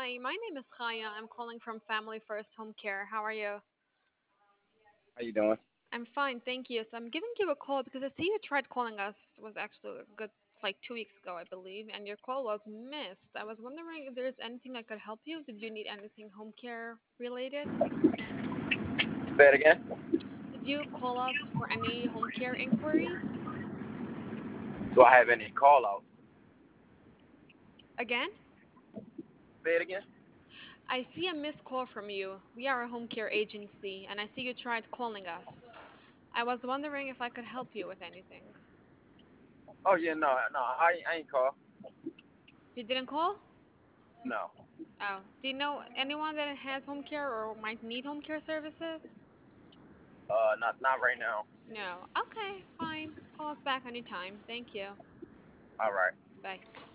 Hi, my name is Chaya. I'm calling from Family First Home Care. How are you? How you doing? I'm fine, thank you. So I'm giving you a call because I see you tried calling us. It was actually a good, like 2 weeks ago, I believe, and your call was missed. I was wondering if there's anything I could help you. Did you need anything home care related? Say it again. Did you call us for any home care inquiries? Do I have any call outs? Again? Say it again. I see a missed call from you. We are a home care agency, and I see you tried calling us. I was wondering if I could help you with anything. Oh yeah, no, I ain't call. You didn't call? No. Oh, do you know anyone that has home care or might need home care services? Not right now. No. Okay, fine. Call us back anytime. Thank you. All right. Bye.